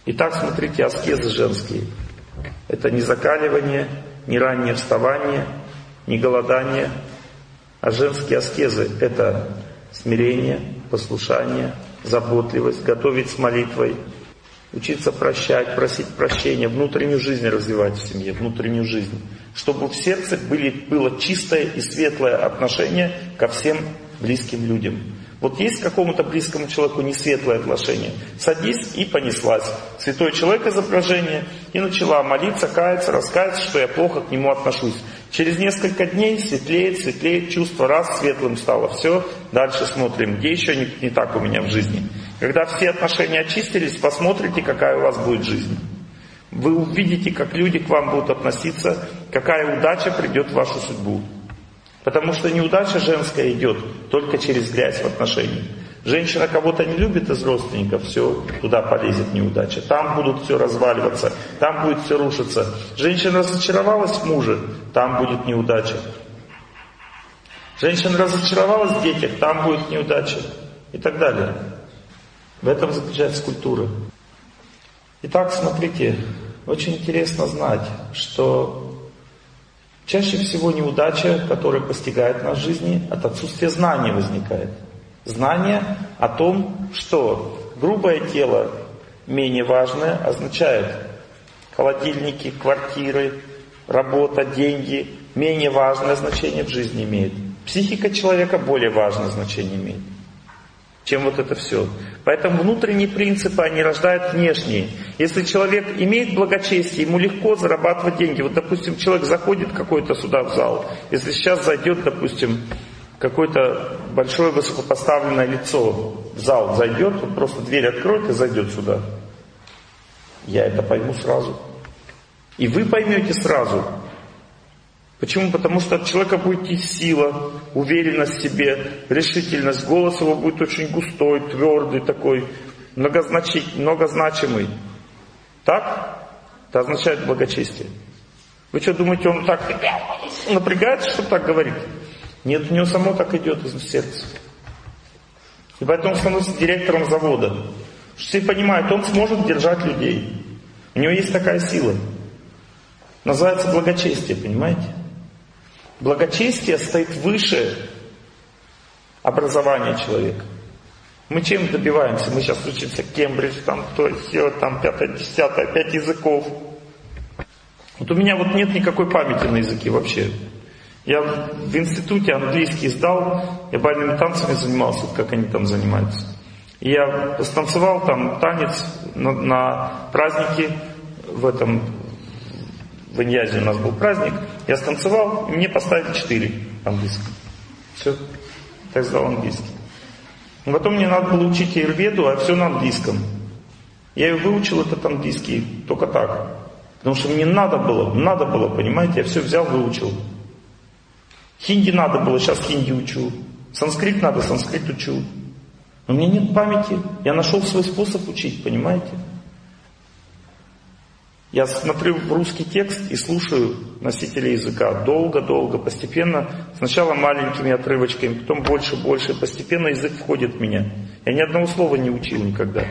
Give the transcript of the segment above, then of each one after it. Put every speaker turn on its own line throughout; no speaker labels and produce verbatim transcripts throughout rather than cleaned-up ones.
Итак, смотрите, аскезы женские. Это не закаливание, не раннее вставание, не голодание. А женские аскезы — это смирение, послушание, заботливость, готовить с молитвой, учиться прощать, просить прощения, внутреннюю жизнь развивать в семье, внутреннюю жизнь. Чтобы в сердце были, было чистое и светлое отношение ко всем близким людям. Вот есть к какому-то близкому человеку несветлое отношение, садись и понеслась. Святой человек изображение, и начала молиться, каяться, раскаяться, что я плохо к нему отношусь. Через несколько дней светлеет, светлеет чувство, раз светлым стало, все, дальше смотрим, где еще не, не так у меня в жизни. Когда все отношения очистились, посмотрите, какая у вас будет жизнь. Вы увидите, как люди к вам будут относиться, какая удача придет в вашу судьбу. Потому что неудача женская идет только через грязь в отношениях. Женщина кого-то не любит из родственников, все, туда полезет неудача. Там будут все разваливаться, там будет все рушиться. Женщина разочаровалась в муже, там будет неудача. Женщина разочаровалась в детях, там будет неудача. И так далее. В этом заключается культура. Итак, смотрите, очень интересно знать, что чаще всего неудача, которая постигает нас в жизни, от отсутствия знания возникает. Знание о том, что грубое тело менее важное, означает холодильники, квартиры, работа, деньги менее важное значение в жизни имеет. Психика человека более важное значение имеет, чем вот это все. Поэтому внутренние принципы, они рождают внешние. Если человек имеет благочестие, ему легко зарабатывать деньги. Вот, допустим, человек заходит какой-то сюда в зал. Если сейчас зайдет, допустим, какое-то большое высокопоставленное лицо в зал зайдет, он просто дверь откроет и зайдет сюда. Я это пойму сразу. И вы поймете сразу. Почему? Потому что от человека будет идти сила, уверенность в себе, решительность. Голос его будет очень густой, твердый такой, многозначительный, многозначимый. Так? Это означает благочестие. Вы что, думаете, он так напрягается, чтобы так говорить? Нет, у него само так идет из сердца. И поэтому он становится директором завода. Все понимают, он сможет держать людей. У него есть такая сила. Называется благочестие, понимаете? Благочестие стоит выше образования человека. Мы чем добиваемся? Мы сейчас учимся Кембридж, там то, все, там пятое, десятое, пять языков. Вот у меня вот нет никакой памяти на языки вообще. Я в институте английский сдал, я бальными танцами занимался, как они там занимаются. И я станцевал там танец на, на празднике в этом, в Иньязе у нас был праздник. Я станцевал, и мне поставили четыре английского. Все, так сдал английский. Но потом мне надо было учить аюрведу, а все на английском. Я и выучил этот английский только так. Потому что мне надо было, надо было, понимаете, я все взял, выучил. Хинди надо было, сейчас хинди учу. Санскрит надо, санскрит учу. Но у меня нет памяти, я нашел свой способ учить, понимаете? Я смотрю в русский текст и слушаю носителей языка долго-долго, постепенно, сначала маленькими отрывочками, потом больше, больше, постепенно язык входит в меня. Я ни одного слова не учил никогда.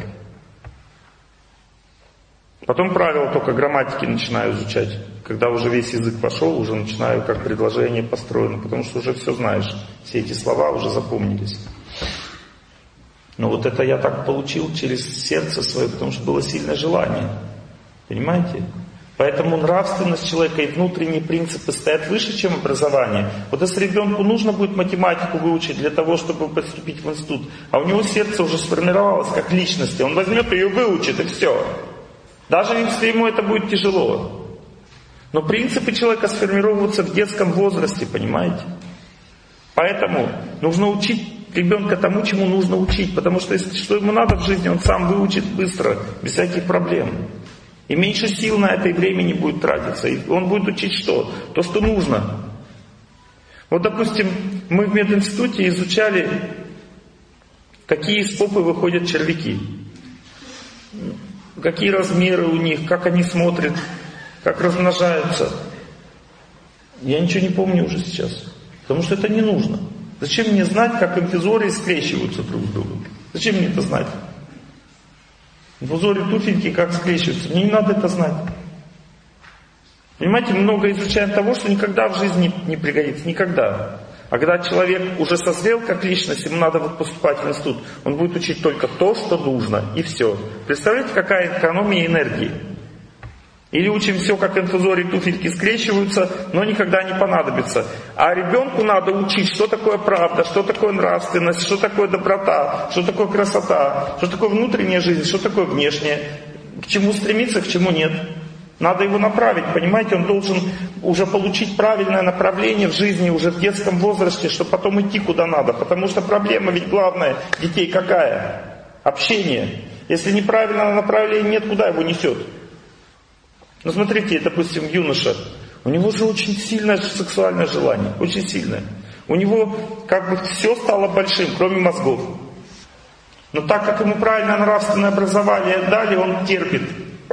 Потом правила только грамматики начинаю изучать. Когда уже весь язык пошел, уже начинаю, как предложение построено, потому что уже все знаешь, все эти слова уже запомнились. Но вот это я так получил через сердце свое, потому что было сильное желание. Понимаете? Поэтому нравственность человека и внутренние принципы стоят выше, чем образование. Вот если ребенку нужно будет математику выучить для того, чтобы поступить в институт, а у него сердце уже сформировалось как личности, он возьмет ее и выучит, и все. Даже если ему это будет тяжело. Но принципы человека сформировываются в детском возрасте, понимаете? Поэтому нужно учить ребенка тому, чему нужно учить. Потому что если что ему надо в жизни, он сам выучит быстро, без всяких проблем. И меньше сил на это и времени будет тратиться. И он будет учить что? То, что нужно. Вот, допустим, мы в мединституте изучали, какие из попы выходят червяки. Какие размеры у них, как они смотрят, как размножаются. Я ничего не помню уже сейчас. Потому что это не нужно. Зачем мне знать, как инфузории скрещиваются друг с другом? Зачем мне это знать? В узоре туфельки как скрещиваются. Мне не надо это знать. Понимаете, много изучаем того, что никогда в жизни не пригодится. Никогда. А когда человек уже созрел как личность, ему надо вот поступать в институт, он будет учить только то, что нужно. И все. Представляете, какая экономия энергии? Или учим все, как инфузории туфельки скрещиваются, но никогда не понадобится. А ребенку надо учить, что такое правда, что такое нравственность, что такое доброта, что такое красота, что такое внутренняя жизнь, что такое внешняя. К чему стремиться, к чему нет. Надо его направить, понимаете, он должен уже получить правильное направление в жизни уже в детском возрасте, чтобы потом идти куда надо. Потому что проблема ведь главная детей какая? Общение. Если неправильного направления нет, куда его несет? Ну смотрите, допустим, юноша, у него же очень сильное сексуальное желание, очень сильное. У него как бы все стало большим, кроме мозгов. Но так как ему правильное нравственное образование дали, он терпит.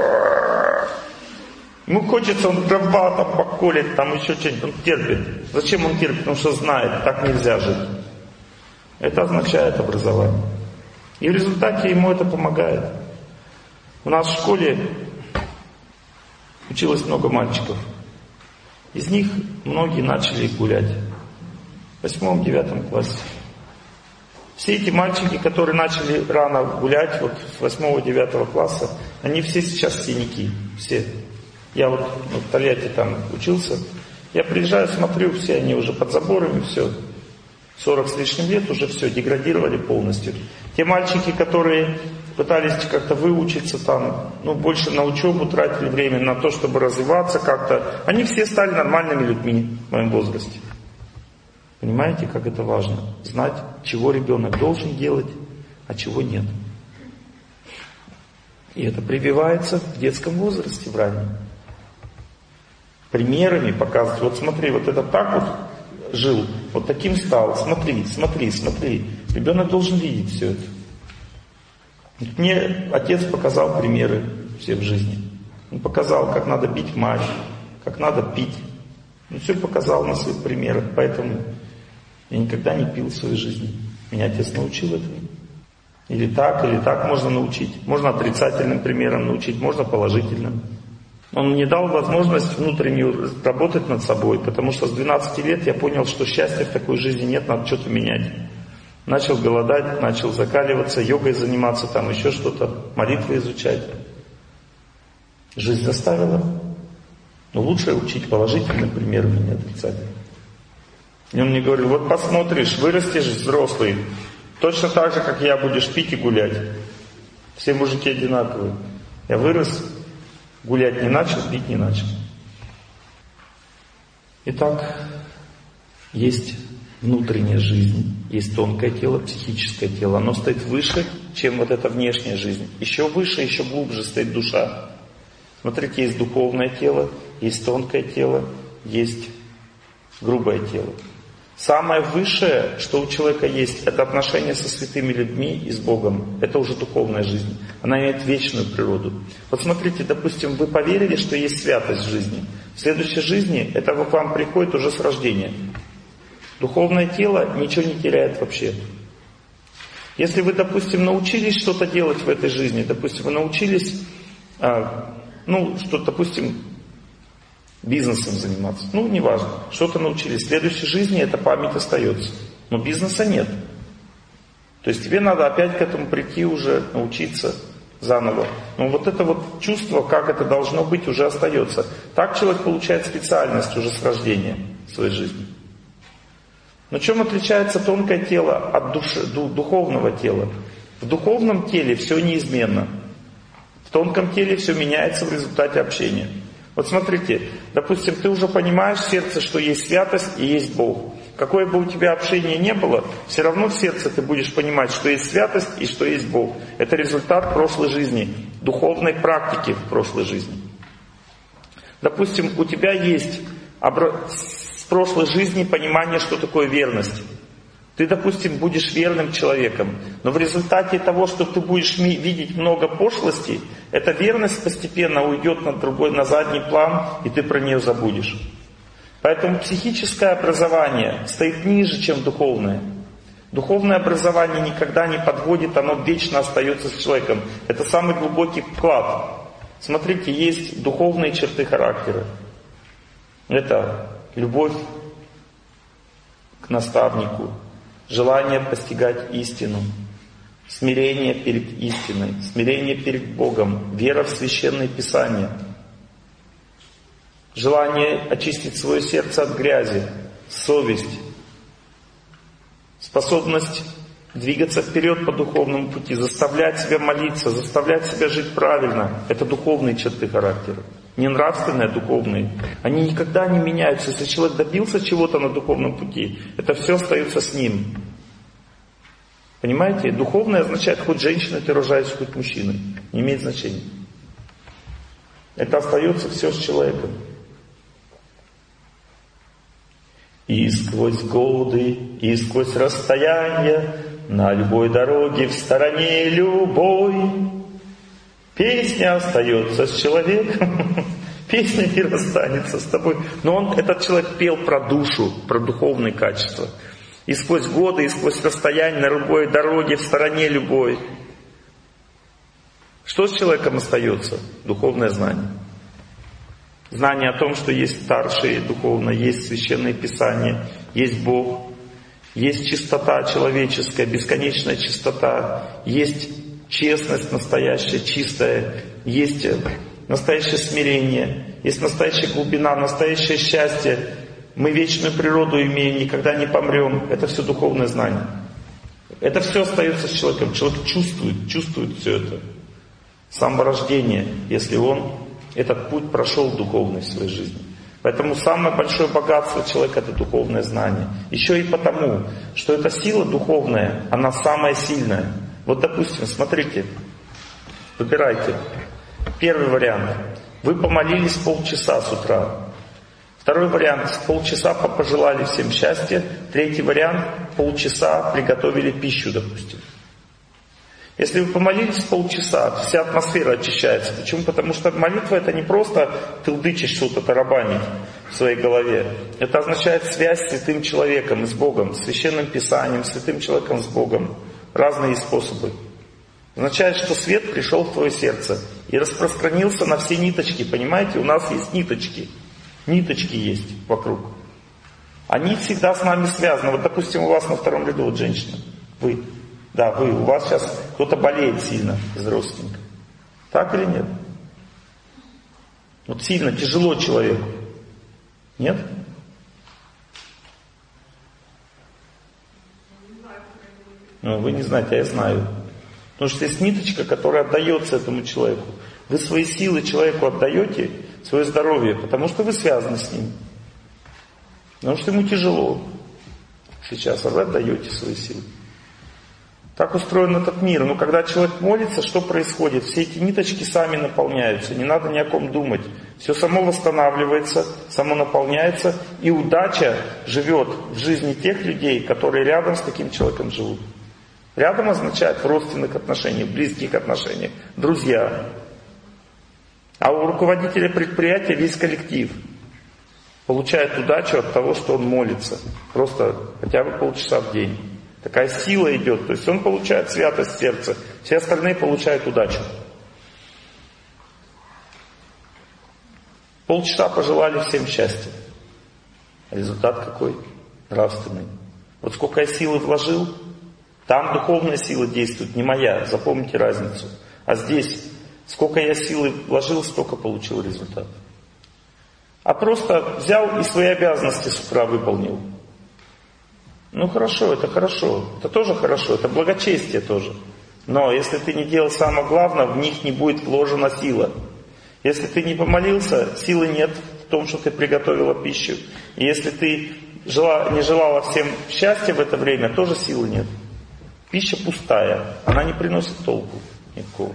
Ему хочется, он дрова там поколет, там еще что-нибудь, он терпит. Зачем он терпит? Потому что знает, так нельзя жить. Это означает образование. И в результате ему это помогает. У нас в школе училось много мальчиков. Из них многие начали гулять. В восьмом-девятом классе. Все эти мальчики, которые начали рано гулять, вот с восьмого-девятого класса, они все сейчас синяки. Все. Я вот в Тольятти там учился. Я приезжаю, смотрю, все они уже под заборами, все. сорок с лишним лет уже все, деградировали полностью. Те мальчики, которые пытались как-то выучиться там, ну, больше на учебу тратили время, на то, чтобы развиваться как-то. Они все стали нормальными людьми в моем возрасте. Понимаете, как это важно? Знать, чего ребенок должен делать, а чего нет. И это прививается в детском возрасте, в раннем. Примерами показывать. Вот смотри, вот это так вот жил, вот таким стал. Смотри, смотри, смотри. Ребенок должен видеть все это. Мне отец показал примеры все в жизни. Он показал, как надо бить мать, как надо пить. Он все показал на своих примерах. Поэтому я никогда не пил в своей жизни. Меня отец научил этому. Или так, или так можно научить. Можно отрицательным примером научить, можно положительным. Он мне дал возможность внутреннюю работать над собой, потому что с двенадцати лет я понял, что счастья в такой жизни нет, надо что-то менять. Начал голодать, начал закаливаться, йогой заниматься, там еще что-то, молитвы изучать. Жизнь заставила. Но лучше учить положительным примером, а не отрицательным. И он мне говорил, вот посмотришь, вырастешь взрослый, точно так же, как я, будешь пить и гулять. Все мужики одинаковые. Я вырос, гулять не начал, пить не начал. Итак, есть внутренняя жизнь, есть тонкое тело, психическое тело. Оно стоит выше, чем вот эта внешняя жизнь. Еще выше, еще глубже стоит душа. Смотрите, есть духовное тело, есть тонкое тело, есть грубое тело. Самое высшее, что у человека есть, это отношения со святыми людьми и с Богом. Это уже духовная жизнь. Она имеет вечную природу. Вот смотрите, допустим, вы поверили, что есть святость в жизни. В следующей жизни это к вам приходит уже с рождения. Духовное тело ничего не теряет вообще. Если вы, допустим, научились что-то делать в этой жизни, допустим, вы научились, а, ну, что, допустим, бизнесом заниматься. Ну, неважно. Что-то научились. В следующей жизни эта память остается. Но бизнеса нет. То есть тебе надо опять к этому прийти уже, научиться заново. Но вот это вот чувство, как это должно быть, уже остается. Так человек получает специальность уже с рождения в своей жизни. Но чем отличается тонкое тело от души, духовного тела? В духовном теле все неизменно. В тонком теле все меняется в результате общения. Вот смотрите, допустим, ты уже понимаешь в сердце, что есть святость и есть Бог. Какое бы у тебя общение не было, все равно в сердце ты будешь понимать, что есть святость и что есть Бог. Это результат прошлой жизни, духовной практики в прошлой жизни. Допустим, у тебя есть с прошлой жизни понимание, что такое верность. Ты, допустим, будешь верным человеком, но в результате того, что ты будешь видеть много пошлости, эта верность постепенно уйдет на другой, на задний план, и ты про нее забудешь. Поэтому психическое образование стоит ниже, чем духовное. Духовное образование никогда не подводит, оно вечно остается с человеком. Это самый глубокий вклад. Смотрите, есть духовные черты характера. Это любовь к наставнику, желание постигать истину, смирение перед истиной, смирение перед Богом, вера в Священное Писание, желание очистить свое сердце от грязи, совесть, способность двигаться вперед по духовному пути, заставлять себя молиться, заставлять себя жить правильно. Это духовные черты характера. Не нравственные, а духовные. Они никогда не меняются. Если человек добился чего-то на духовном пути, это все остается с ним. Понимаете? Духовное означает, хоть женщина ты рожаешь, хоть мужчина. Не имеет значения. Это остается все с человеком. И сквозь годы, и сквозь расстояния, на любой дороге, в стороне любой, песня остается с человеком, песня не расстанется с тобой. Но он, этот человек пел про душу, про духовные качества. И сквозь годы, и сквозь расстояние, на любой дороге, в стороне любой. Что с человеком остается? Духовное знание. Знание о том, что есть старшие духовно, есть Священное Писание, есть Бог, есть чистота человеческая, бесконечная чистота, есть честность настоящая, чистая, есть настоящее смирение, есть настоящая глубина, настоящее счастье. Мы вечную природу имеем, никогда не помрем. Это все духовное знание. Это все остается с человеком. Человек чувствует, чувствует все это. С самого рождения, если он этот путь прошел духовный в своей жизни. Поэтому самое большое богатство человека — это духовное знание. Еще и потому, что эта сила духовная, она самая сильная. Вот, допустим, смотрите, выбирайте. Первый вариант. Вы помолились полчаса с утра. Второй вариант. Полчаса пожелали всем счастья. Третий вариант. Полчаса приготовили пищу, допустим. Если вы помолились полчаса, вся атмосфера очищается. Почему? Потому что молитва — это не просто тылдычить что-то, тарабанить в своей голове. Это означает связь с святым человеком и с Богом, с Священным Писанием, с святым человеком, с Богом. Разные способы. Означает, что свет пришел в твое сердце и распространился на все ниточки. Понимаете, у нас есть ниточки. Ниточки есть вокруг. Они всегда с нами связаны. Вот, допустим, у вас на втором ряду вот женщина. Вы. Да, вы, у вас сейчас кто-то болеет сильно из родственников. Так или нет? Вот сильно, тяжело человеку. Нет? Ну, вы не знаете, а я знаю. Потому что есть ниточка, которая отдается этому человеку. Вы свои силы человеку отдаете, свое здоровье, потому что вы связаны с ним. Потому что ему тяжело сейчас, а вы отдаете свои силы. Так устроен этот мир. Но когда человек молится, что происходит? Все эти ниточки сами наполняются. Не надо ни о ком думать. Все само восстанавливается, само наполняется. И удача живет в жизни тех людей, которые рядом с таким человеком живут. Рядом означает в родственных отношениях, в близких отношениях, друзья. А у руководителя предприятия весь коллектив получает удачу от того, что он молится. Просто хотя бы полчаса в день. Такая сила идет, то есть он получает святость сердца, все остальные получают удачу. Полчаса пожелали всем счастья. Результат какой? Нравственный. Вот сколько я силы вложил, там духовная сила действует, не моя, запомните разницу. А здесь, сколько я силы вложил, столько получил результат. А просто взял и свои обязанности с утра выполнил. Ну хорошо, это хорошо, это тоже хорошо, это благочестие тоже. Но если ты не делал самое главное, в них не будет вложена сила. Если ты не помолился, силы нет в том, что ты приготовила пищу. И если ты жела, не желала всем счастья в это время, тоже силы нет. Пища пустая, она не приносит толку никакого.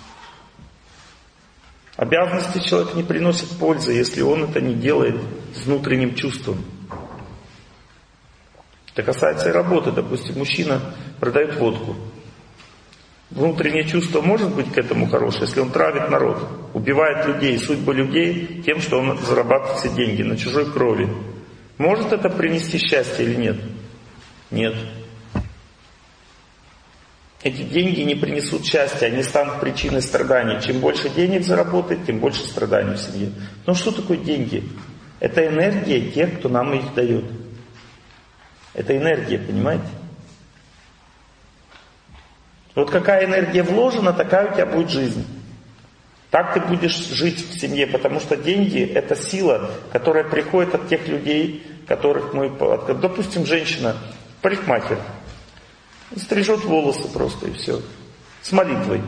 Обязанности человек не приносит пользы, если он это не делает с внутренним чувством. Это касается и работы. Допустим, мужчина продает водку. Внутреннее чувство может быть к этому хорошее, если он травит народ, убивает людей, судьбы людей тем, что он зарабатывает все деньги на чужой крови. Может это принести счастье или нет? Нет. Эти деньги не принесут счастья, они станут причиной страданий. Чем больше денег заработает, тем больше страданий в семье. Ну что такое деньги? Это энергия тех, кто нам их дает. Это энергия, понимаете? Вот какая энергия вложена, такая у тебя будет жизнь. Так ты будешь жить в семье, потому что деньги — это сила, которая приходит от тех людей, которых мы... Допустим, женщина, парикмахер, стрижет волосы просто и все. С молитвой.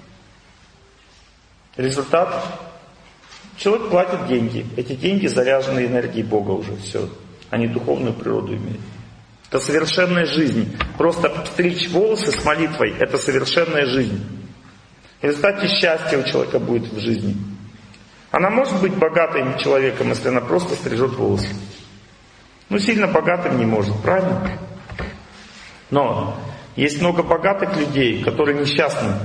Результат? Человек платит деньги. Эти деньги заряжены энергией Бога уже. Все. Они духовную природу имеют. Это совершенная жизнь. Просто стричь волосы с молитвой — это совершенная жизнь. В результате счастье у человека будет в жизни. Она может быть богатым человеком, если она просто стрижет волосы. Ну, сильно богатым не может, правильно? Но есть много богатых людей, которые несчастны.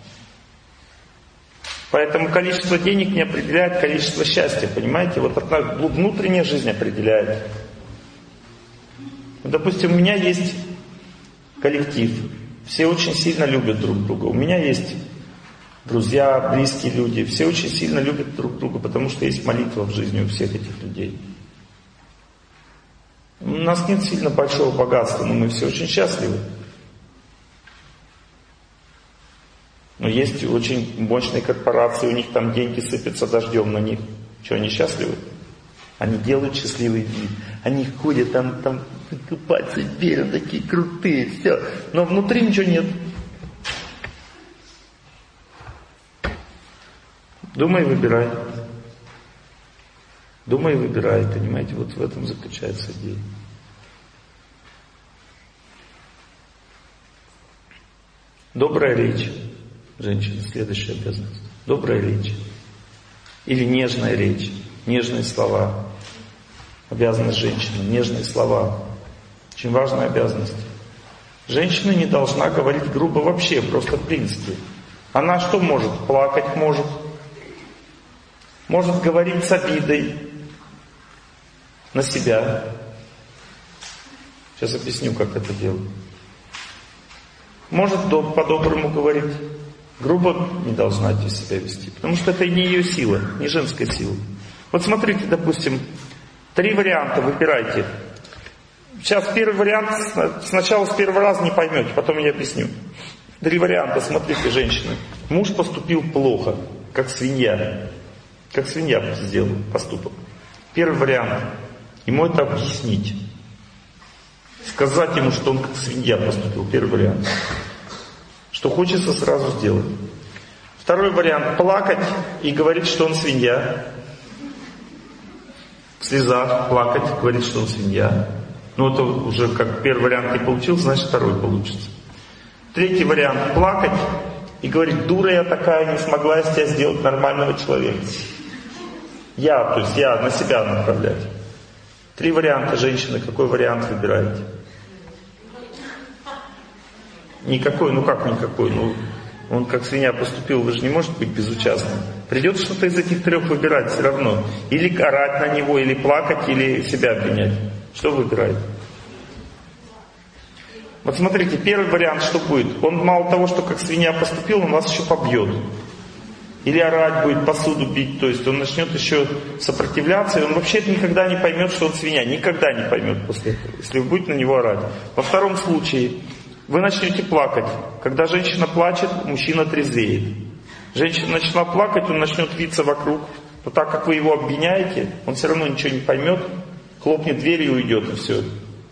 Поэтому количество денег не определяет количество счастья, понимаете? Вот одна внутренняя жизнь определяет. Допустим, у меня есть коллектив. Все очень сильно любят друг друга. У меня есть друзья, близкие люди. Все очень сильно любят друг друга, потому что есть молитва в жизни у всех этих людей. У нас нет сильно большого богатства, но мы все очень счастливы. Но есть очень мощные корпорации, у них там деньги сыпятся дождем на них. Что, они счастливы? Они делают счастливый вид. Они ходят там, там купаться берем, такие крутые, все. Но внутри ничего нет. Думай, выбирай. Думай, выбирай. Понимаете, вот в этом заключается идея. Добрая речь. Женщина, следующая обязанность. Добрая речь. Или нежная речь. Нежные слова. Обязанность женщины. Нежные слова. Очень важная обязанность. Женщина не должна говорить грубо вообще, просто в принципе. Она что может? Плакать может. Может говорить с обидой на себя. Сейчас объясню, как это делать. Может по-доброму говорить. Грубо не должна себя вести. Потому что это не ее сила, не женская сила. Вот смотрите, допустим, три варианта, выбирайте. Сейчас первый вариант, сначала с первого раза не поймете, потом я объясню. Три варианта, смотрите, женщины. Муж поступил плохо, как свинья. Как свинья сделал поступок. Первый вариант. Ему это объяснить. Сказать ему, что он как свинья поступил. Первый вариант. Что хочется сразу сделать. Второй вариант. Плакать и говорить, что он свинья. В слезах плакать, говорить, что он свинья. Ну это уже как первый вариант не получился, значит второй получится. Третий вариант. Плакать и говорить: дура я такая, не смогла из тебя сделать нормального человека. Я, то есть я на себя направлять. Три варианта, женщины. Какой вариант выбираете? Никакой, ну как никакой? Ну, он как свинья поступил, вы же не можете быть безучастным. Придется что-то из этих трех выбирать все равно. Или орать на него, или плакать, или себя обвинять. Что выбираете? Вот смотрите, первый вариант что будет? Он мало того, что как свинья поступил, он вас еще побьет. Или орать будет, посуду бить, то есть он начнет еще сопротивляться, и он вообще никогда не поймет, что он свинья. Никогда не поймет после этого, если вы будете на него орать. Во втором случае вы начнете плакать. Когда женщина плачет, мужчина трезвеет. Женщина начала плакать, он начнет виться вокруг. Но так как вы его обвиняете, он все равно ничего не поймет, хлопнет дверь и уйдет, и все.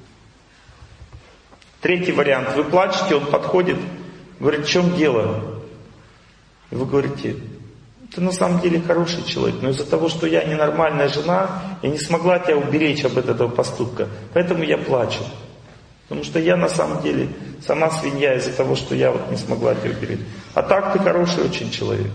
Третий вариант. Вы плачете, он подходит, говорит: в чем дело? И вы говорите: ты на самом деле хороший человек, но из-за того, что я ненормальная жена, я не смогла тебя уберечь об этого поступка, поэтому я плачу. Потому что я на самом деле сама свинья из-за того, что я вот не смогла тебя уберечь. А так ты хороший очень человек.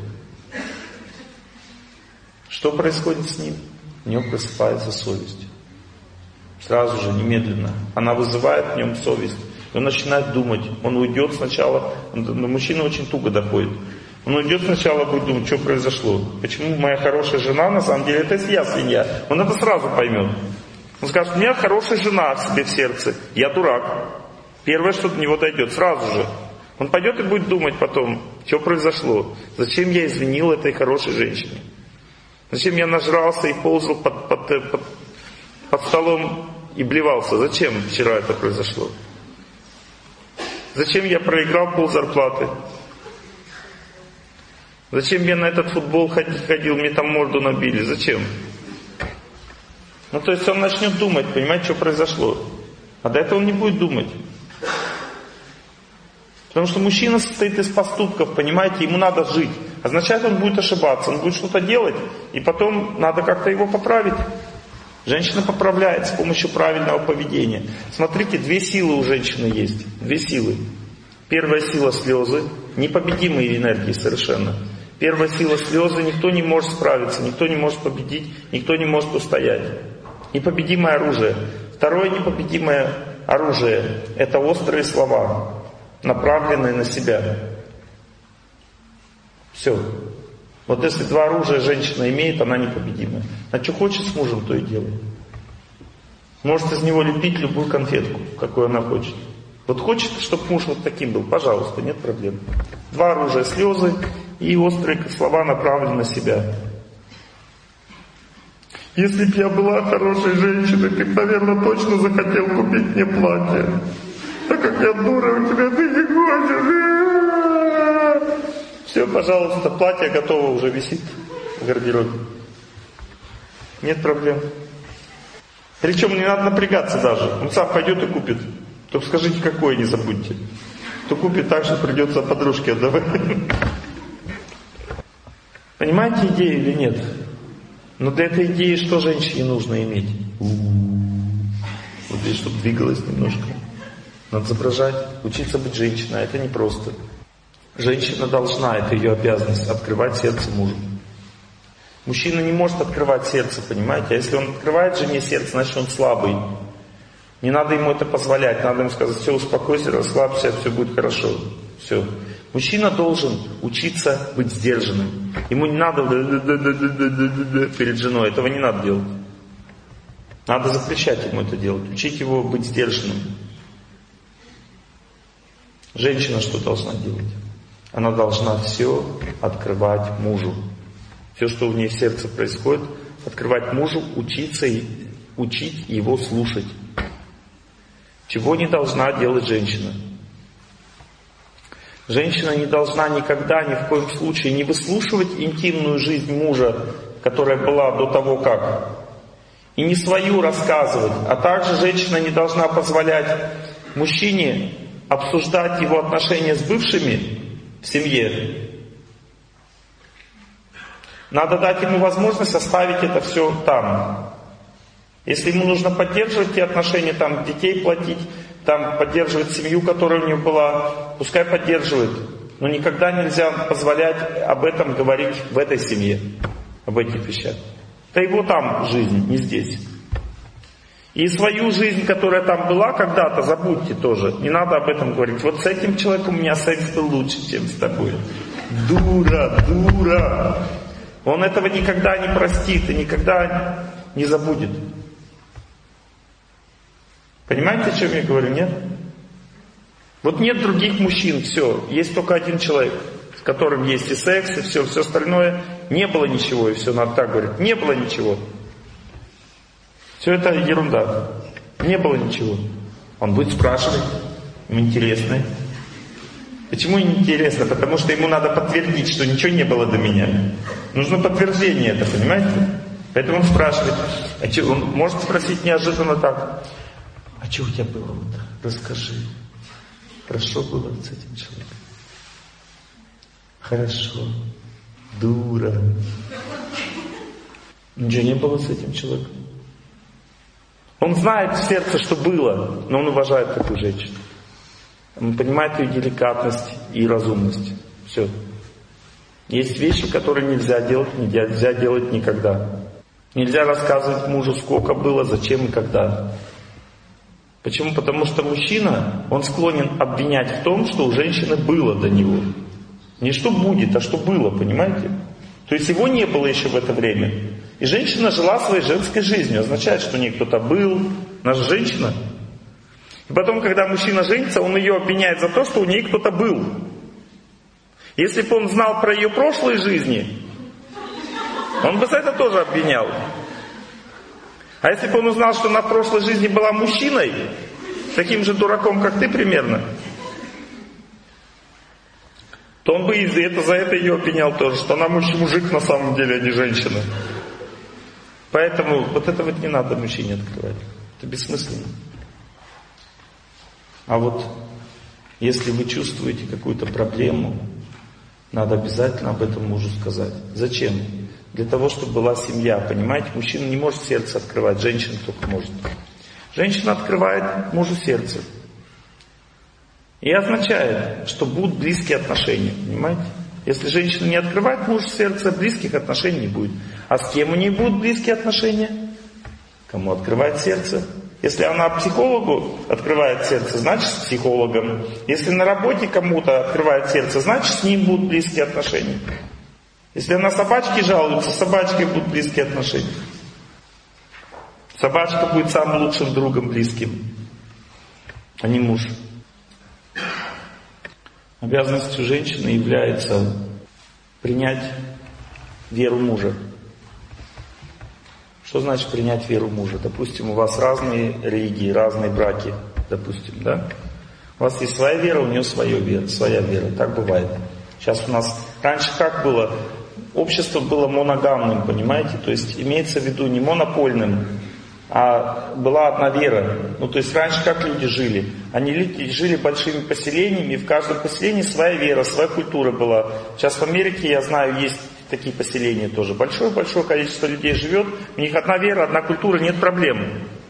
Что происходит с ним? В нем просыпается совесть. Сразу же, немедленно. Она вызывает в нем совесть. И он начинает думать. Он уйдет сначала. Но мужчина очень туго доходит. Он уйдет сначала, будет думать, что произошло. Почему моя хорошая жена, на самом деле, это я свинья. Он это сразу поймет. Он скажет: у меня хорошая жена в себе в сердце. Я дурак. Первое, что до него дойдет, сразу же. Он пойдет и будет думать потом, что произошло, зачем я изменил этой хорошей женщине, зачем я нажрался и ползал под, под, под, под столом и блевался, зачем вчера это произошло, зачем я проиграл пол зарплаты, зачем я на этот футбол ходил, мне там морду набили, зачем? Ну то есть он начнет думать, понимаете, что произошло, а до этого он не будет думать. Потому что мужчина состоит из поступков, понимаете, ему надо жить. Означает, он будет ошибаться, он будет что-то делать, и потом надо как-то его поправить. Женщина поправляет с помощью правильного поведения. Смотрите, две силы у женщины есть. Две силы. Первая сила слезы, непобедимые энергии совершенно. Первая сила слезы, никто не может справиться, никто не может победить, никто не может устоять. Непобедимое оружие. Второе непобедимое оружие – это острые слова, направленные на себя. Все. Вот если два оружия женщина имеет, она непобедимая. А что хочет с мужем, то и делает. Может из него лепить любую конфетку, какую она хочет. Вот хочет, чтобы муж вот таким был, пожалуйста, нет проблем. Два оружия: слезы и острые слова, направленные на себя. Если б я была хорошей женщиной, ты бы, наверное, точно захотел купить мне платье. Так как я дура, у тебя ты не хочешь. Все, пожалуйста, платье готово, уже висит в гардеробе. Нет проблем. Причем не надо напрягаться даже. Он сам пойдет и купит. Только скажите, какое, не забудьте. Кто купит, так же придется подружке отдавать. Понимаете идею или нет? Но для этой идеи что женщине нужно иметь? Вот здесь, чтобы двигалась немножко. Надо изображать, учиться быть женщиной, а это непросто. Женщина должна, это ее обязанность, открывать сердце мужу. Мужчина не может открывать сердце, понимаете? А если он открывает жене сердце, значит он слабый. Не надо ему это позволять, надо ему сказать: все, успокойся, расслабься, все будет хорошо. Все. Мужчина должен учиться быть сдержанным. Ему не надо перед женой, этого не надо делать. Надо запрещать ему это делать, учить его быть сдержанным. Женщина что должна делать? Она должна все открывать мужу. Все, что в ней в сердце происходит, открывать мужу, учиться и учить его слушать. Чего не должна делать женщина? Женщина не должна никогда, ни в коем случае не выслушивать интимную жизнь мужа, которая была до того как, и не свою рассказывать. А также женщина не должна позволять мужчине обсуждать его отношения с бывшими в семье. Надо дать ему возможность оставить это все там. Если ему нужно поддерживать те отношения, там, детей платить, там, поддерживать семью, которая у него была, пускай поддерживает. Но никогда нельзя позволять об этом говорить в этой семье, об этих вещах. Это его там жизнь, не здесь. И свою жизнь, которая там была когда-то, забудьте тоже. Не надо об этом говорить. Вот с этим человеком у меня секс был лучше, чем с тобой. Дура, дура. Он этого никогда не простит и никогда не забудет. Понимаете, о чем я говорю, нет? Вот нет других мужчин, все. Есть только один человек, с которым есть и секс, и все. Все остальное не было ничего, и все, надо так говорить. Не было ничего. Все это ерунда. Не было ничего. Он будет спрашивать. Ему интересно. Почему интересно? Потому что ему надо подтвердить, что ничего не было до меня. Нужно подтверждение это, понимаете? Поэтому он спрашивает. А что, он может спросить неожиданно так: а что у тебя было? Вот, расскажи. Хорошо было с этим человеком? Хорошо. Дура. Ничего не было с этим человеком. Он знает в сердце, что было, но он уважает такую женщину. Он понимает ее деликатность и разумность. Все. Есть вещи, которые нельзя делать, нельзя делать никогда. Нельзя рассказывать мужу, сколько было, зачем и когда. Почему? Потому что мужчина, он склонен обвинять в том, что у женщины было до него. Не что будет, а что было, понимаете? То есть его не было еще в это время. И женщина жила своей женской жизнью. Означает, что у нее кто-то был. Она же женщина. И потом, когда мужчина женится, он ее обвиняет за то, что у нее кто-то был. Если бы он знал про ее прошлые жизни, он бы за это тоже обвинял. А если бы он узнал, что она в прошлой жизни была мужчиной, таким же дураком, как ты примерно, то он бы и за это, за это ее обвинял тоже, что она мужик на самом деле, а не женщина. Поэтому вот это вот не надо мужчине открывать. Это бессмысленно. А вот если вы чувствуете какую-то проблему, надо обязательно об этом мужу сказать. Зачем? Для того, чтобы была семья, понимаете? Мужчина не может сердце открывать, женщина только может. Женщина открывает мужу сердце. И означает, что будут близкие отношения, понимаете? Если женщина не открывает мужу сердце, близких отношений не будет. А с кем у нее будут близкие отношения? Кому открывает сердце? Если она психологу открывает сердце, значит с психологом. Если на работе кому-то открывает сердце, значит с ним будут близкие отношения. Если она собачке жалуется, с собачкой будут близкие отношения. Собачка будет самым лучшим другом близким, а не муж. Обязанностью женщины является принять веру мужа. Что значит принять веру мужа? Допустим, у вас разные религии, разные браки, допустим, да? У вас есть своя вера, у нее своя вера, своя вера. Так бывает. Сейчас у нас, раньше как было? Общество было моногамным, понимаете? То есть имеется в виду не монопольным, а была одна вера. Ну, то есть раньше как люди жили? Они жили большими поселениями, и в каждом поселении своя вера, своя культура была. Сейчас в Америке, я знаю, есть такие поселения тоже. Большое-большое количество людей живет, у них одна вера, одна культура, нет проблем.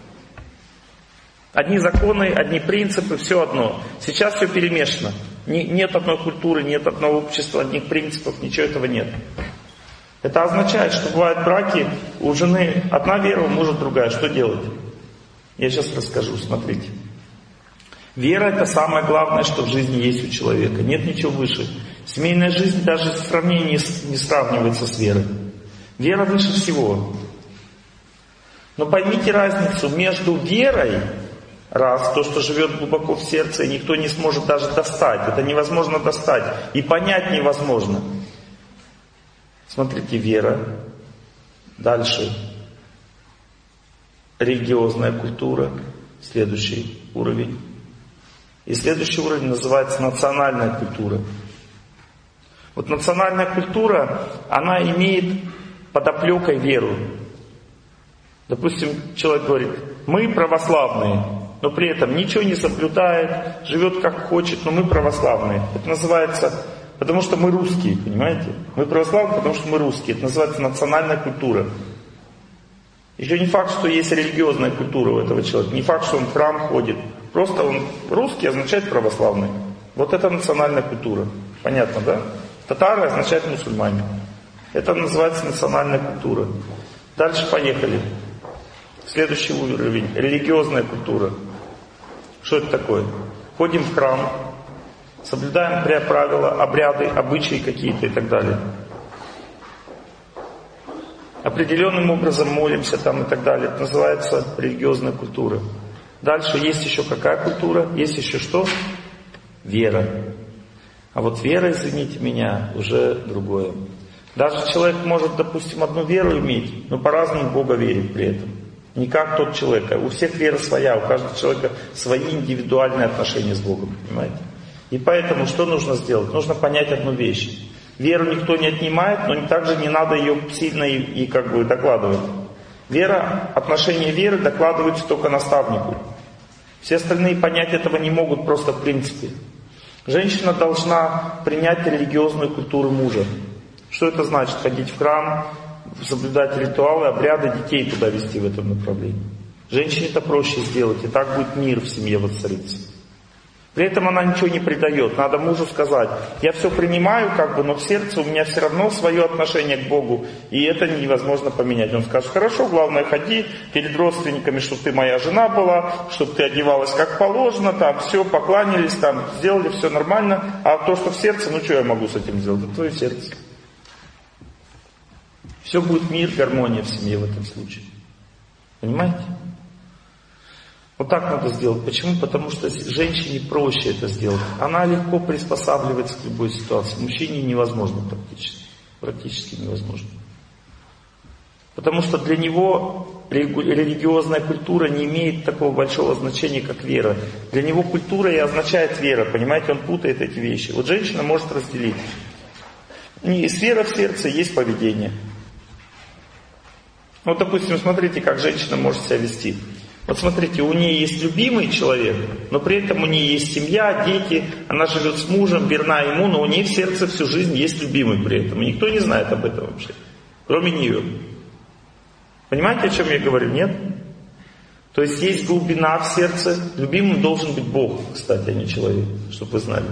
Одни законы, одни принципы, все одно. Сейчас все перемешано. Нет одной культуры, нет одного общества, одних принципов, ничего этого нет. Это означает, что бывают браки, у жены одна вера, у мужа другая. Что делать? Я сейчас расскажу, смотрите. Вера — это самое главное, что в жизни есть у человека. Нет ничего выше. Семейная жизнь даже в сравнении не сравнивается с верой. Вера выше всего. Но поймите разницу между верой, раз, то, что живет глубоко в сердце, и никто не сможет даже достать. Это невозможно достать. И понять невозможно. Смотрите, вера. Дальше. Религиозная культура. Следующий уровень. И следующий уровень называется национальная культура. Вот национальная культура, она имеет подоплекой веру. Допустим, человек говорит, мы православные, но при этом ничего не соблюдает, живет как хочет, но мы православные. Это называется, потому что мы русские, понимаете? Мы православные, потому что мы русские. Это называется национальная культура. Еще не факт, что есть религиозная культура у этого человека. Не факт, что он в храм ходит. Просто он русский означает православный. Вот это национальная культура. Понятно, да? Татары означает мусульмане. Это называется национальная культура. Дальше поехали. Следующий уровень. Религиозная культура. Что это такое? Ходим в храм, соблюдаем правила, обряды, обычаи какие-то и так далее. Определенным образом молимся там и так далее. Это называется религиозная культура. Дальше есть еще какая культура? Есть еще что? Вера. А вот вера, извините меня, уже другое. Даже человек может, допустим, одну веру иметь, но по-разному в Бога верит при этом. Не как тот человек. У всех вера своя, у каждого человека свои индивидуальные отношения с Богом, понимаете? И поэтому что нужно сделать? Нужно понять одну вещь. Веру никто не отнимает, но также не надо ее сильно и, и как бы докладывать. Вера, отношение веры докладывается только наставнику. Все остальные понять этого не могут просто в принципе. Женщина должна принять религиозную культуру мужа. Что это значит? Ходить в храм, соблюдать ритуалы, обряды, детей туда вести в этом направлении. Женщине это проще сделать, и так будет мир в семье воцариться. При этом она ничего не предает. Надо мужу сказать, я все принимаю, как бы, но в сердце у меня все равно свое отношение к Богу, и это невозможно поменять. Он скажет, хорошо, главное, ходи перед родственниками, чтобы ты моя жена была, чтобы ты одевалась как положено, там все, покланялись, там сделали все нормально, а то, что в сердце, ну что я могу с этим сделать? Это твое сердце. Все будет мир, гармония в семье в этом случае. Понимаете? Вот так надо сделать. Почему? Потому что женщине проще это сделать. Она легко приспосабливается к любой ситуации. Мужчине невозможно практически. Практически невозможно. Потому что для него религиозная культура не имеет такого большого значения, как вера. Для него культура и означает вера. Понимаете, он путает эти вещи. Вот женщина может разделить. Есть вера в сердце, есть поведение. Вот, допустим, смотрите, как женщина может себя вести. Вот смотрите, у нее есть любимый человек, но при этом у нее есть семья, дети, она живет с мужем, верна ему, но у нее в сердце всю жизнь есть любимый при этом. И никто не знает об этом вообще, кроме нее. Понимаете, о чем я говорю? Нет? То есть есть глубина в сердце. Любимым должен быть Бог, кстати, а не человек, чтобы вы знали.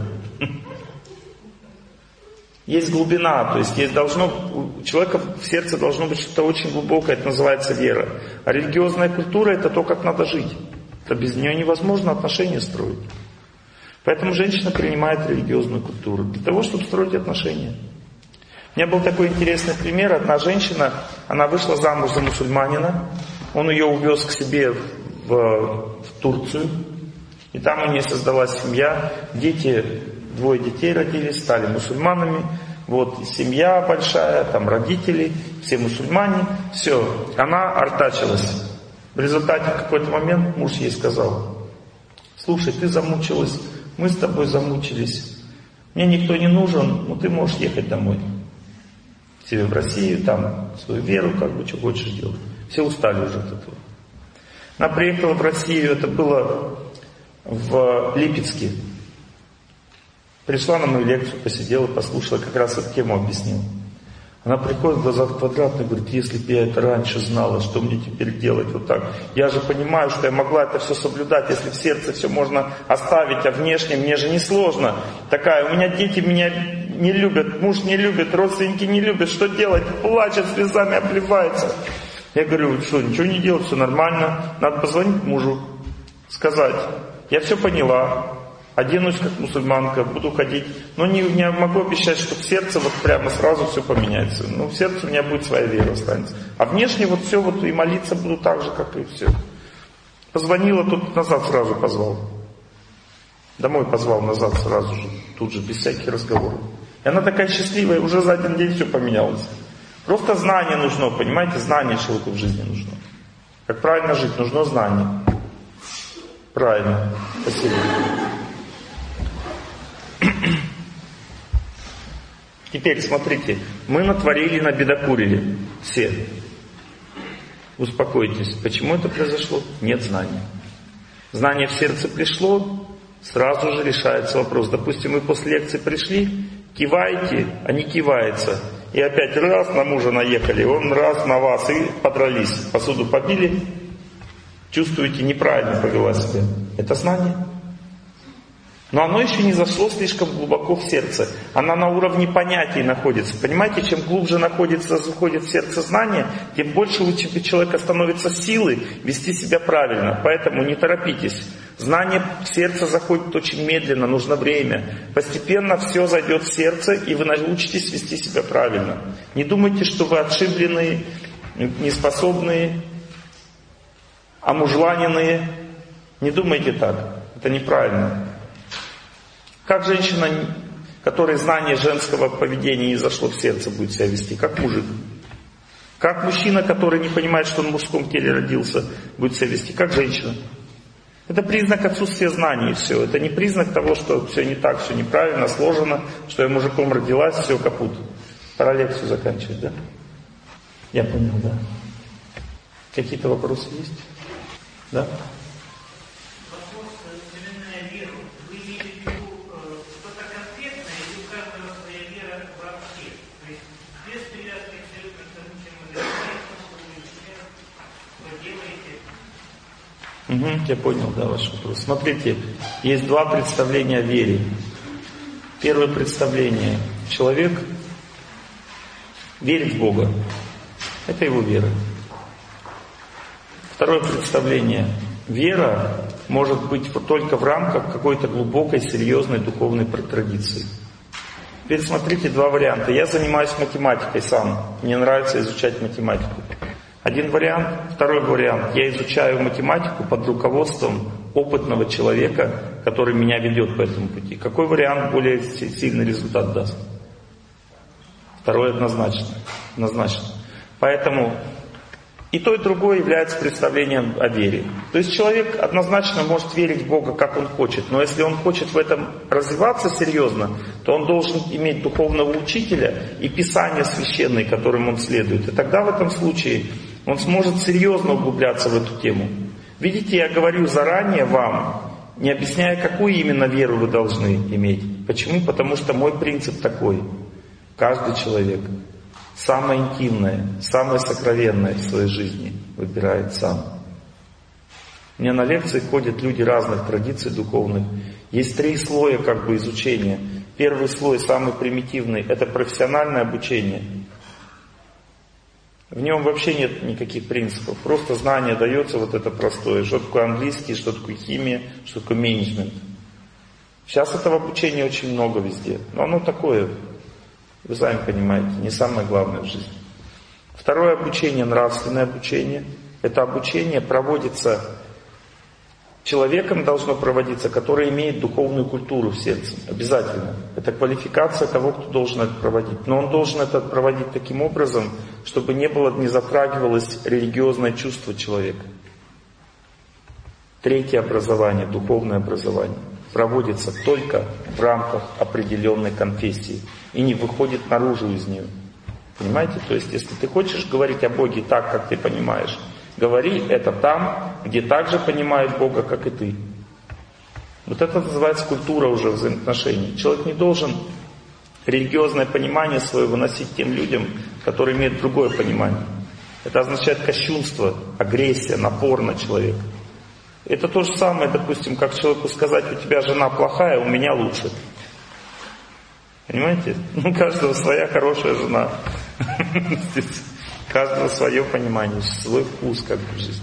Есть глубина, то есть есть должно, у человека в сердце должно быть что-то очень глубокое, это называется вера. А религиозная культура — это то, как надо жить. Это без нее невозможно отношения строить. Поэтому женщина принимает религиозную культуру для того, чтобы строить отношения. У меня был такой интересный пример. Одна женщина, она вышла замуж за мусульманина, он ее увез к себе в, в Турцию, и там у нее создалась семья, дети... Двое детей родились, стали мусульманами. Вот, семья большая, там родители, все мусульмане. Все, она артачилась. В результате в какой-то момент муж ей сказал: слушай, ты замучилась, мы с тобой замучились. Мне никто не нужен, но ты можешь ехать домой. Себе в Россию, там свою веру, как бы, что хочешь делать. Все устали уже от этого. Она приехала в Россию, это было в Липецке. Пришла на мою лекцию, посидела, послушала, как раз эту тему объяснила. Она приходит, глаза квадратные, говорит: если бы я это раньше знала, что мне теперь делать вот так? Я же понимаю, что я могла это все соблюдать, если в сердце все можно оставить, а внешне мне же не сложно. Такая, у меня дети меня не любят, муж не любит, родственники не любят, что делать? Плачет, слезами обливается. Я говорю: что, ничего не делать, все нормально, надо позвонить мужу, сказать: я все поняла. Оденусь как мусульманка, буду ходить. Но не, не могу обещать, что в сердце вот прямо сразу все поменяется. Ну, в сердце у меня будет своя вера останется. А внешне вот все, вот и молиться буду так же, как и все. Позвонила, тут назад сразу позвал. Домой позвал назад сразу же, тут же, без всяких разговоров. И она такая счастливая, уже за один день все поменялось. Просто знание нужно, понимаете, знание человеку в жизни нужно. Как правильно жить, нужно знание. Правильно. Спасибо. Теперь смотрите, мы натворили, набедокурили все. Успокойтесь. Почему это произошло? Нет знания. Знание в сердце пришло, сразу же решается вопрос. Допустим, вы после лекции пришли, киваете, а не кивается. И опять раз на мужа наехали, он раз на вас, и подрались. Посуду побили, чувствуете, неправильно повела себя. Это знание. Но оно еще не зашло слишком глубоко в сердце. Она на уровне понятий находится. Понимаете, чем глубже находится, заходит в сердце знание, тем больше у человека становится силы вести себя правильно. Поэтому не торопитесь. Знание в сердце заходит очень медленно, нужно время. Постепенно все зайдет в сердце, и вы научитесь вести себя правильно. Не думайте, что вы отшибленные, неспособные, омужланенные. Не думайте так. Это неправильно. Как женщина, которой знание женского поведения не зашло в сердце, будет себя вести? Как мужик. Как мужчина, который не понимает, что он в мужском теле родился, будет себя вести? Как женщина. Это признак отсутствия знаний, и все. Это не признак того, что все не так, все неправильно, сложено, что я мужиком родилась, все капут. Пора лекцию заканчивать, да? Я понял, да. Какие-то вопросы есть? Да? Угу, я понял, да, ваш вопрос. Смотрите, есть два представления о вере. Первое представление. Человек верит в Бога. Это его вера. Второе представление. Вера может быть только в рамках какой-то глубокой, серьезной духовной традиции. Теперь смотрите два варианта. Я занимаюсь математикой сам. Мне нравится изучать математику. Один вариант. Второй вариант. Я изучаю математику под руководством опытного человека, который меня ведет по этому пути. Какой вариант более сильный результат даст? Второй однозначно. Однозначно. Поэтому и то, и другое является представлением о вере. То есть человек однозначно может верить в Бога, как он хочет. Но если он хочет в этом развиваться серьезно, то он должен иметь духовного учителя и Писание священное, которым он следует. И тогда в этом случае он сможет серьезно углубляться в эту тему. Видите, я говорю заранее вам, не объясняя, какую именно веру вы должны иметь. Почему? Потому что мой принцип такой. Каждый человек самое интимное, самое сокровенное в своей жизни выбирает сам. У меня на лекции ходят люди разных традиций духовных. Есть три слоя как бы изучения. Первый слой, самый примитивный, это профессиональное обучение. В нем вообще нет никаких принципов. Просто знание дается вот это простое. Что такое английский, что такое химия, что такое менеджмент. Сейчас этого обучения очень много везде. Но оно такое, вы сами понимаете, не самое главное в жизни. Второе обучение, нравственное обучение. Это обучение проводится, человеком должно проводиться, который имеет духовную культуру в сердце. Обязательно. Это квалификация того, кто должен это проводить. Но он должен это проводить таким образом, чтобы не было, не затрагивалось религиозное чувство человека. Третье образование, духовное образование, проводится только в рамках определенной конфессии и не выходит наружу из нее. Понимаете? То есть, если ты хочешь говорить о Боге так, как ты понимаешь, говори это там, где так же понимают Бога, как и ты. Вот это называется культура уже взаимоотношений. Человек не должен религиозное понимание свое выносить тем людям, которые имеют другое понимание. Это означает кощунство, агрессия, напор на человека. Это то же самое, допустим, как человеку сказать: у тебя жена плохая, у меня лучше. Понимаете? У каждого своя хорошая жена. У каждого свое понимание, свой вкус как бы в жизни.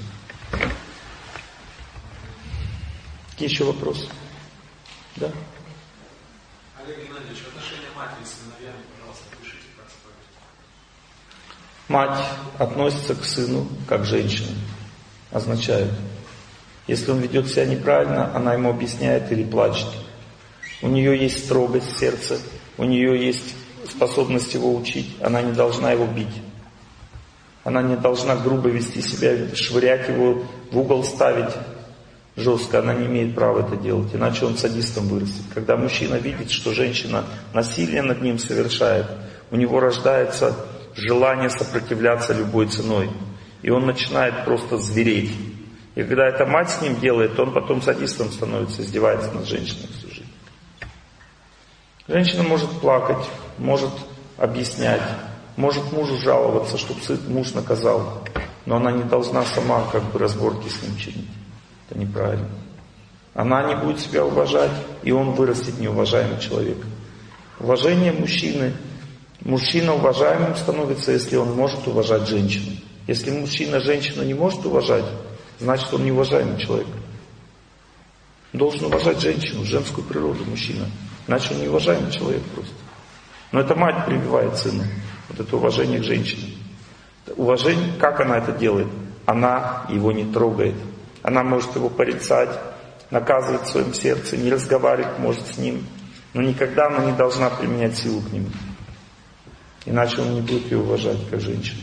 Какие еще вопросы? Да?
Олег Геннадьевич, отношение матери с сыновьями, пожалуйста, пишите, как стоит.
Мать относится к сыну как женщина. Означает, если он ведет себя неправильно, она ему объясняет или плачет. У нее есть строгость в сердце, у нее есть способность его учить, она не должна его бить. Она не должна грубо вести себя, швырять его, в угол ставить жестко. Она не имеет права это делать, иначе он садистом вырастет. Когда мужчина видит, что женщина насилие над ним совершает, у него рождается желание сопротивляться любой ценой. И он начинает просто звереть. И когда эта мать с ним делает, то он потом садистом становится, издевается над женщиной всю жизнь. Женщина может плакать, может объяснять, может мужу жаловаться, чтобы муж наказал. Но она не должна сама как бы разборки с ним чинить. Это неправильно. Она не будет себя уважать, и он вырастет неуважаемый человек. Уважение мужчины. Мужчина уважаемым становится, если он может уважать женщину. Если мужчина женщину не может уважать, значит он неуважаемый человек. Он должен уважать женщину, женскую природу мужчина. Иначе он неуважаемый человек просто. Но это мать прививает сыну. Вот это уважение к женщине. Уважение, как она это делает? Она его не трогает. Она может его порицать, наказывать в своем сердце, не разговаривать может с ним. Но никогда она не должна применять силу к нему. Иначе он не будет ее уважать как женщину.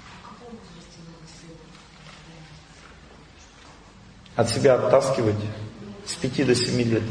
От себя оттаскивать с пяти до семи лет.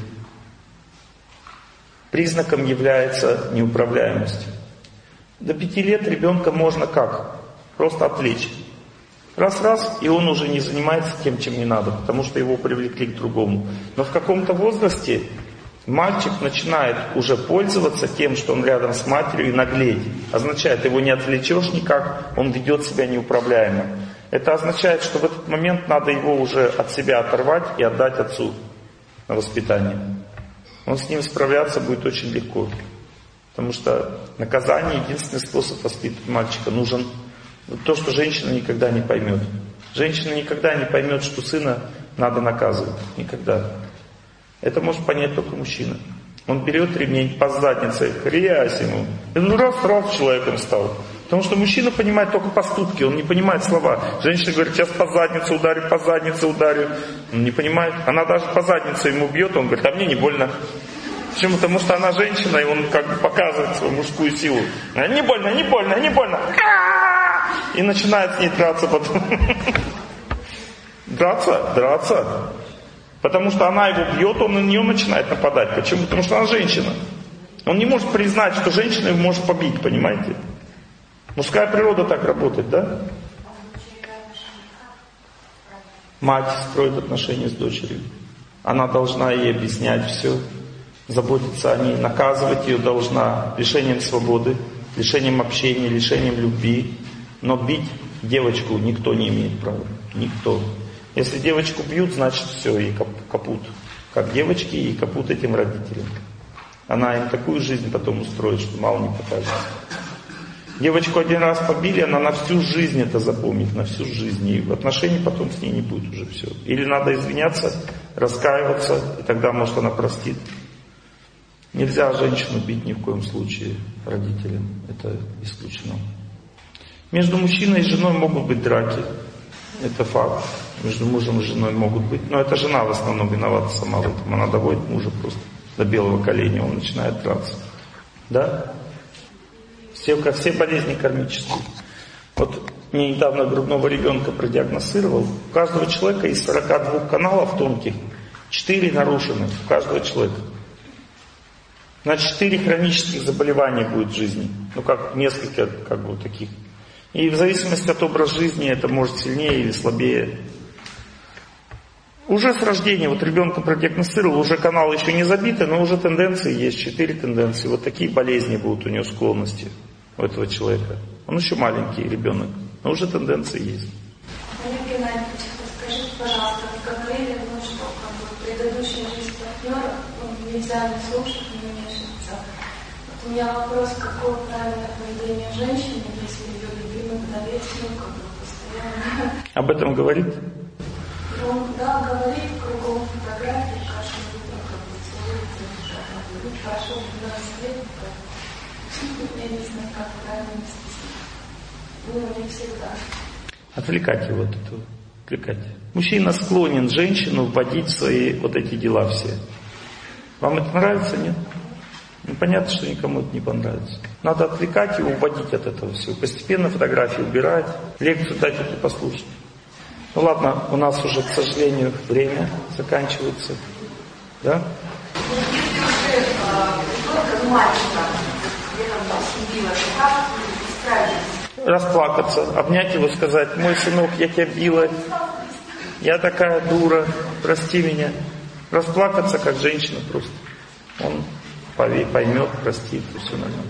Признаком является неуправляемость. До пяти лет ребенка можно как? Просто отвлечь. Раз-раз, и он уже не занимается тем, чем не надо, потому что его привлекли к другому. Но в каком-то возрасте мальчик начинает уже пользоваться тем, что он рядом с матерью, и наглеть. Означает, его не отвлечешь никак, он ведет себя неуправляемо. Это означает, что в этот момент надо его уже от себя оторвать и отдать отцу на воспитание. Он с ним справляться будет очень легко. Потому что наказание — единственный способ воспитывать мальчика. Нужен то, что женщина никогда не поймет. Женщина никогда не поймет, что сына надо наказывать. Никогда. Это может понять только мужчина. Он берет ремень по заднице, хрясь ему. И ну раз-раз человеком стал. Потому что мужчина понимает только поступки, он не понимает слова. Женщина говорит, сейчас по заднице ударю, по заднице ударю. Он не понимает. Она даже по заднице ему бьет, он говорит, а мне не больно. Почему? Потому что она женщина, и он как бы показывает свою мужскую силу. Не больно, не больно, не больно. И начинает с ней драться потом. Драться, драться. Потому что она его бьет, он на нее начинает нападать. Почему? Потому что она женщина. Он не может признать, что женщина его может побить, понимаете? Мужская природа так работает, да? Мать строит отношения с дочерью. Она должна ей объяснять все, заботиться о ней, наказывать ее должна лишением свободы, лишением общения, лишением любви. Но бить девочку никто не имеет права. Никто. Если девочку бьют, значит все, и капут. Как девочки, и капут этим родителям. Она им такую жизнь потом устроит, что мало не покажется. Девочку один раз побили, она на всю жизнь это запомнит, на всю жизнь. И отношений потом с ней не будет уже все. Или надо извиняться, раскаиваться, и тогда, может, она простит. Нельзя женщину бить ни в коем случае родителям. Это исключено. Между мужчиной и женой могут быть драки. Это факт. Между мужем и женой могут быть. Но это жена в основном виновата сама в этом. Она доводит мужа просто до белого коленя, он начинает драться. Да? Все, как все болезни кармические. Вот мне недавно грудного ребенка продиагностировал. У каждого человека из сорока двух каналов тонких четыре нарушены. У каждого человека. Значит, четыре хронических заболевания будет в жизни. Ну, как несколько, как бы, таких. И в зависимости от образа жизни это может сильнее или слабее. Уже с рождения, вот ребенка продиагностировал, уже канал еще не забитый, но уже тенденции есть, четыре тенденции. Вот такие болезни будут у него, склонности у этого человека. Он еще маленький ребенок, но уже тенденции есть.
Олег Геннадьевич, скажите, пожалуйста, вы говорили, ну, что как бы, предыдущая жизнь партнера, ну, нельзя не слушать, не вмешиваться. Вот у меня вопрос, какое правильное поведение женщины, если ее любимый вдовец, ну, как бы, постоянно...
Об этом говорит?
Он, да, говорит, кругом фотографии, каша, как бы целуется, ну, хорошо, двенадцать лет, я не знаю, как правильно вести себя. Ну, не всегда.
Отвлекать его от этого. Отвлекать. Мужчина склонен женщину вводить в свои вот эти дела все. Вам это нравится, нет? Ну, понятно, что никому это не понравится. Надо отвлекать его, уводить от этого всего. Постепенно фотографии убирать, лекцию дать эту послушать. Ну ладно, у нас уже, к сожалению, время заканчивается. Да? Расплакаться, обнять его, сказать: мой сынок, я тебя била, я такая дура, прости меня. Расплакаться, как женщина просто. Он поймет, простит, и все нормально.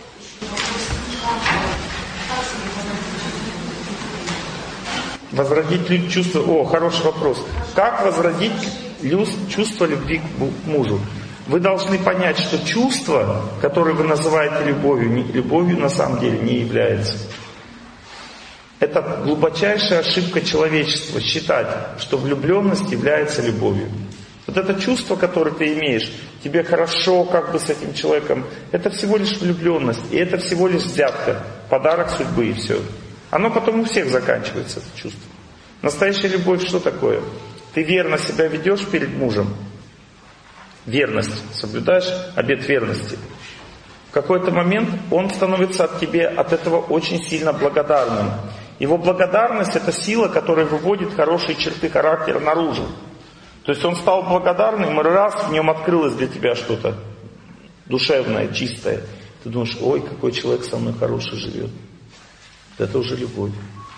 Возродить чувство... О, хороший вопрос. Как возродить чувство любви к мужу? Вы должны понять, что чувство, которое вы называете любовью, любовью на самом деле не является. Это глубочайшая ошибка человечества, считать, что влюбленность является любовью. Вот это чувство, которое ты имеешь, тебе хорошо как бы с этим человеком, это всего лишь влюбленность, и это всего лишь взятка, подарок судьбы и все. Оно потом у всех заканчивается, это чувство. Настоящая любовь что такое? Ты верно себя ведешь перед мужем. Верность. Соблюдаешь обет верности. В какой-то момент он становится от тебе от этого очень сильно благодарным. Его благодарность — это сила, которая выводит хорошие черты характера наружу. То есть он стал благодарным, и раз в нем открылось для тебя что-то душевное, чистое. Ты думаешь: ой, какой человек со мной хороший живет. Это уже любовь.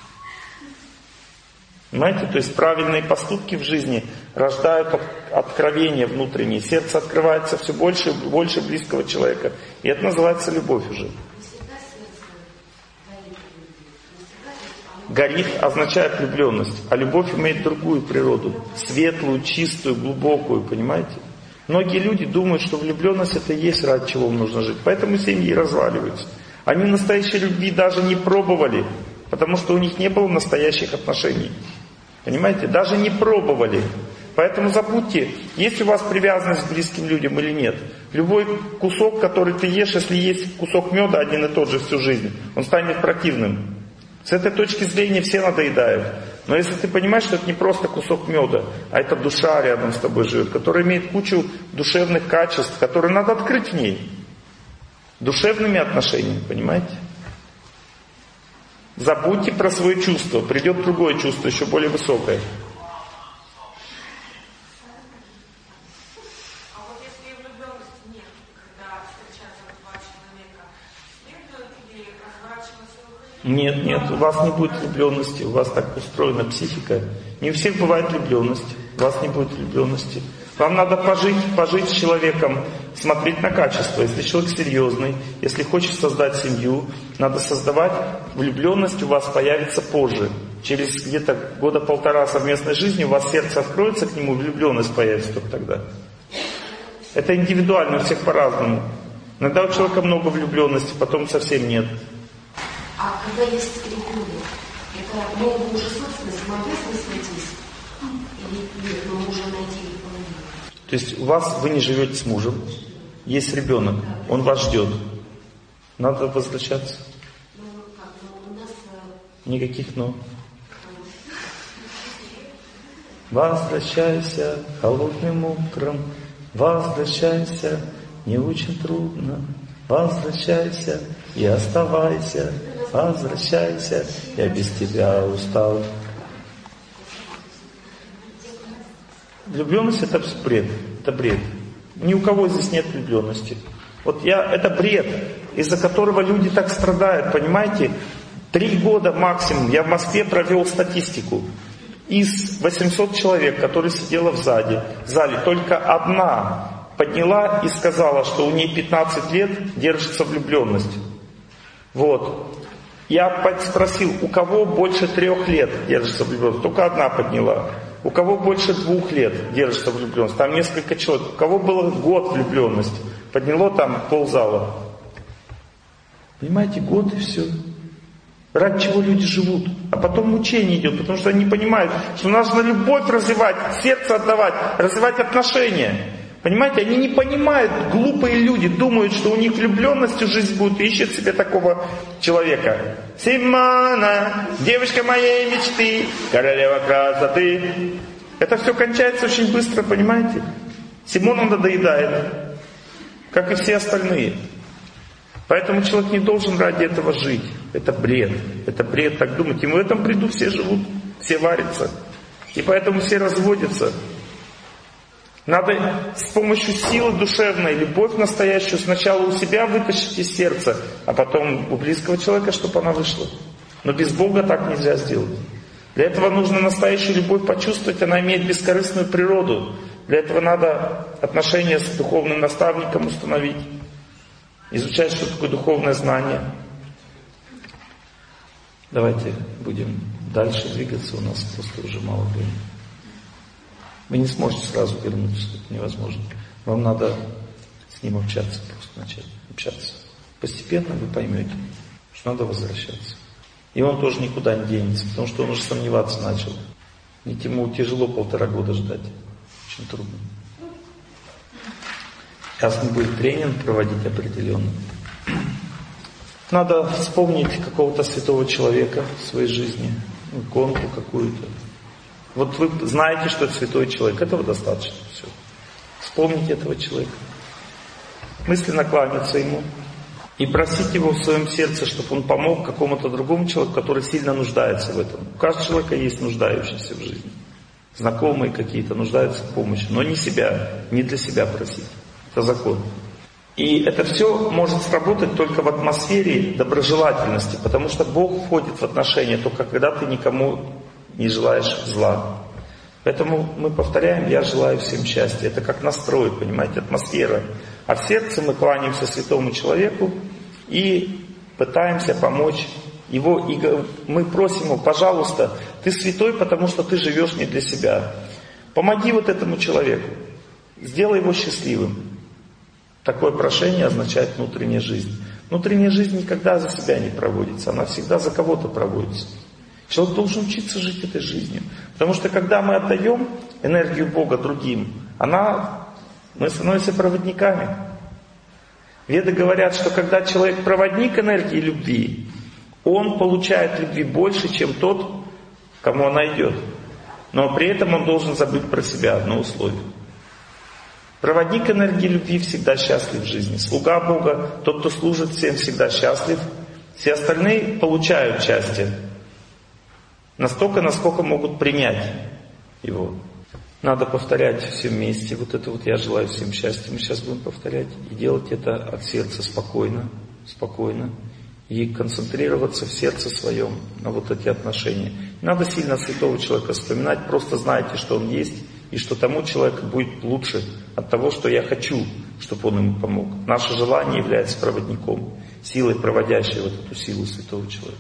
Понимаете? То есть правильные поступки в жизни рождают откровение внутреннее. Сердце открывается все больше и больше близкого человека. И это называется любовь уже. Горит означает влюбленность. А любовь имеет другую природу. Светлую, чистую, глубокую. Понимаете? Многие люди думают, что влюбленность — это и есть ради чего им нужно жить. Поэтому семьи разваливаются. Они настоящей любви даже не пробовали, потому что у них не было настоящих отношений. Понимаете? Даже не пробовали. Поэтому забудьте, есть у вас привязанность к близким людям или нет. Любой кусок, который ты ешь, если есть кусок меда один и тот же всю жизнь, он станет противным. С этой точки зрения все надоедают. Но если ты понимаешь, что это не просто кусок меда, а это душа рядом с тобой живет, которая имеет кучу душевных качеств, которые надо открыть в ней. Душевными отношениями, понимаете? Забудьте про свои чувства, придет другое чувство, еще более высокое.
А вот если влюбленности нет, когда встречаются два человека, следует ли разворачивать свою жизнь?
Нет, нет, у вас не будет влюбленности, у вас так устроена психика. Не у всех бывает влюбленность, у вас не будет влюбленности. Вам надо пожить, пожить с человеком, смотреть на качество. Если человек серьезный, если хочет создать семью, надо создавать. Влюбленность у вас появится позже. Через где-то года полтора совместной жизни у вас сердце откроется к нему, влюбленность появится только тогда. Это индивидуально, у всех по-разному. Иногда у человека много влюбленности, потом совсем нет.
А когда есть ребенок, это мы его уже собственность, мы обязаны сойтись? Или нет, мы уже найти его?
То есть у вас, вы не живете с мужем, есть ребенок, он вас ждет. Надо возвращаться.
Ну, как, ну, у нас...
Никаких «но». Возвращайся холодным утром, возвращайся, не очень трудно. Возвращайся и оставайся, возвращайся, я без тебя устал. Влюбленность — это бред, это бред. Ни у кого здесь нет влюбленности. Вот я, это бред, из-за которого люди так страдают, понимаете? Три года максимум я в Москве провел статистику. Из восьмисот человек, которые сидела в зале, в зале, только одна подняла и сказала, что у нее пятнадцать лет держится влюбленность. Вот. Я спросил, у кого больше трех лет держится влюбленность? Только одна подняла. У кого больше двух лет держится влюбленность? Там несколько человек. У кого было год влюбленность? Подняло там ползала. Понимаете, год и все. Ради чего люди живут? А потом мучение идет, потому что они не понимают, что нужно любовь развивать, сердце отдавать, развивать отношения. Понимаете, они не понимают, глупые люди думают, что у них влюбленностью жизнь будет, и ищут себе такого человека. Симона, девочка моей мечты, королева красоты. Это все кончается очень быстро, понимаете? Симона надоедает, как и все остальные. Поэтому человек не должен ради этого жить. Это бред. Это бред так думать. И в этом бреду все живут, все варятся. И поэтому все разводятся. Надо с помощью силы душевной, любовь настоящую сначала у себя вытащить из сердца, а потом у близкого человека, чтобы она вышла. Но без Бога так нельзя сделать. Для этого нужно настоящую любовь почувствовать, она имеет бескорыстную природу. Для этого надо отношения с духовным наставником установить, изучать, что такое духовное знание. Давайте будем дальше двигаться, у нас просто уже мало времени. Вы не сможете сразу вернуться, это невозможно. Вам надо с ним общаться, просто начать общаться. Постепенно вы поймете, что надо возвращаться. И он тоже никуда не денется, потому что он уже сомневаться начал. Ведь ему тяжело полтора года ждать. Очень трудно. Сейчас он будет тренинг проводить определенно. Надо вспомнить какого-то святого человека в своей жизни, иконку какую-то. Вот вы знаете, что это святой человек, этого достаточно. Все. Вспомните этого человека. Мысленно кланяться ему. И просить его в своем сердце, чтобы он помог какому-то другому человеку, который сильно нуждается в этом. У каждого человека есть нуждающийся в жизни. Знакомые какие-то нуждаются в помощи. Но не себя, не для себя просить. Это закон. И это все может сработать только в атмосфере доброжелательности, потому что Бог входит в отношения только когда ты никому не желаешь зла. Поэтому мы повторяем, я желаю всем счастья. Это как настрой, понимаете, атмосфера. А в сердце мы кланяемся святому человеку и пытаемся помочь его. И мы просим его, пожалуйста, ты святой, потому что ты живешь не для себя. Помоги вот этому человеку. Сделай его счастливым. Такое прошение означает внутренняя жизнь. Внутренняя жизнь никогда за себя не проводится, она всегда за кого-то проводится. Человек должен учиться жить этой жизнью. Потому что когда мы отдаем энергию Бога другим, она, мы становимся проводниками. Веды говорят, что когда человек проводник энергии любви, он получает любви больше, чем тот, кому она идет. Но при этом он должен забыть про себя, одно условие. Проводник энергии любви всегда счастлив в жизни. Слуга Бога, тот, кто служит всем, всегда счастлив. Все остальные получают счастье. Настолько, насколько могут принять его. Надо повторять все вместе. Вот это вот «я желаю всем счастья» мы сейчас будем повторять. И делать это от сердца спокойно, спокойно. И концентрироваться в сердце своем на вот эти отношения. Не надо сильно святого человека вспоминать. Просто знайте, что он есть. И что тому человеку будет лучше от того, что я хочу, чтобы он ему помог. Наше желание является проводником. Силой, проводящей вот эту силу святого человека.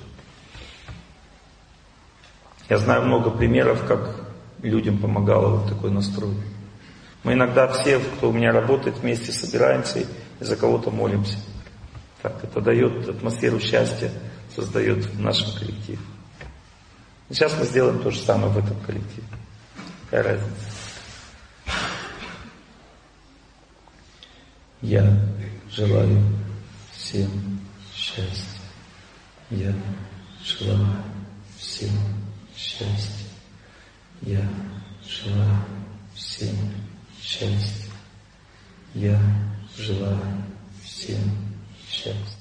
Я знаю много примеров, как людям помогало вот такой настрой. Мы иногда все, кто у меня работает, вместе собираемся и за кого-то молимся. Так, это дает атмосферу счастья, создает в нашем коллективе. И сейчас мы сделаем то же самое в этом коллективе. Какая разница? Я желаю всем счастья. Я желаю всем счастья. Я желаю всем счастья. Я желаю всем счастья.